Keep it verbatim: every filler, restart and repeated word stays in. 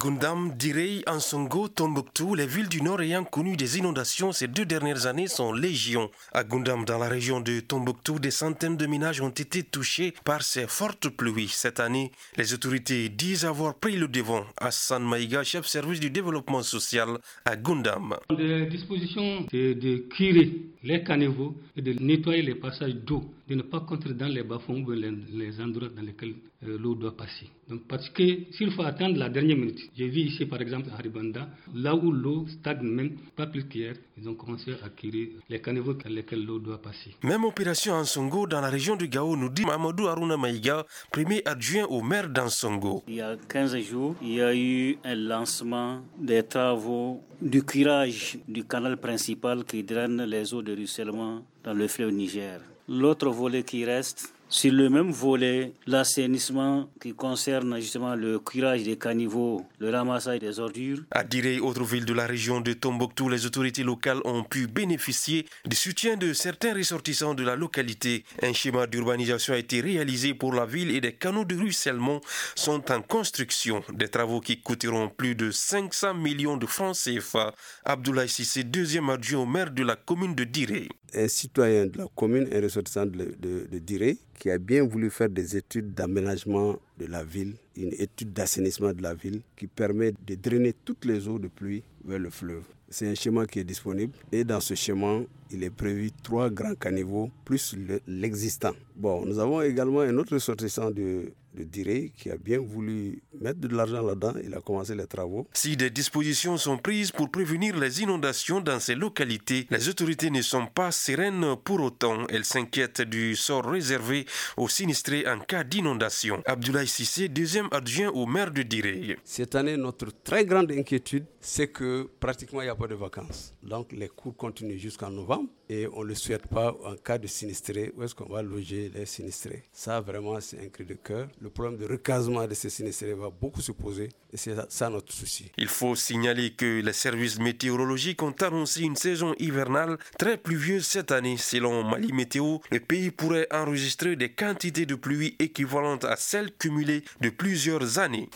Gundam, Direy, Ansongo, Tombouctou, les villes du Nord ayant connu des inondations ces deux dernières années sont légion. À Gundam, dans la région de Tombouctou, des centaines de ménages ont été touchés par ces fortes pluies. Cette année, les autorités disent avoir pris le devant. Hassan Maïga, chef service du développement social à Gundam. Des dispositions de, de curer les caniveaux et de nettoyer les passages d'eau, de ne pas construire dans les bas-fonds ou les, les endroits dans lesquels euh, l'eau doit passer. Donc, parce que s'il faut attendre la dernière minute, j'ai vu ici par exemple à Haribanda, là où l'eau stagne même, pas plus qu'hier, ils ont commencé à curer les caniveaux dans lesquels l'eau doit passer. Même opération Ansongo dans la région de Gao, nous dit Mamadou Harouna Maïga, premier adjoint au maire d'Ansongo. Il y a quinze jours, il y a eu un lancement des travaux du curage du canal principal qui draine les eaux de ruissellement dans le fleuve Niger. L'autre volet qui reste, sur le même volet, l'assainissement qui concerne justement le curage des caniveaux, le ramassage des ordures. À Direy, autre ville de la région de Tombouctou, les autorités locales ont pu bénéficier du soutien de certains ressortissants de la localité. Un schéma d'urbanisation a été réalisé pour la ville et des canaux de ruissellement sont en construction. Des travaux qui coûteront plus de cinq cents millions de francs C F A. Abdoulaye Sissé, deuxième adjoint au maire de la commune de Direy. Un citoyen de la commune, un ressortissant de, de, de Direy, qui a bien voulu faire des études d'aménagement de la ville, une étude d'assainissement de la ville qui permet de drainer toutes les eaux de pluie vers le fleuve. C'est un schéma qui est disponible et dans ce schéma, il est prévu trois grands caniveaux plus le, l'existant. Bon, nous avons également un autre ressortissant de, de Direy qui a bien voulu mettre de l'argent là-dedans. Il a commencé les travaux. Si des dispositions sont prises pour prévenir les inondations dans ces localités, les autorités ne sont pas sereines pour autant. Elles s'inquiètent du sort réservé aux sinistrés en cas d'inondation. Abdoulaye Sissé, deuxième adjoint au maire de Direy. Cette année, notre très grande inquiétude, c'est que pratiquement il n'y a pas de vacances. Donc les cours continuent jusqu'en novembre et on ne le souhaite pas en cas de sinistré. Où est-ce qu'on va loger les sinistrés? Ça, vraiment, c'est un cri de cœur. Le problème de recasement de ces sinistrés va beaucoup se poser et c'est ça notre souci. Il faut signaler que les services météorologiques ont annoncé une saison hivernale très pluvieuse cette année. Selon Mali Météo, le pays pourrait enregistrer des quantités de pluie équivalentes à celles cumulées de plusieurs années.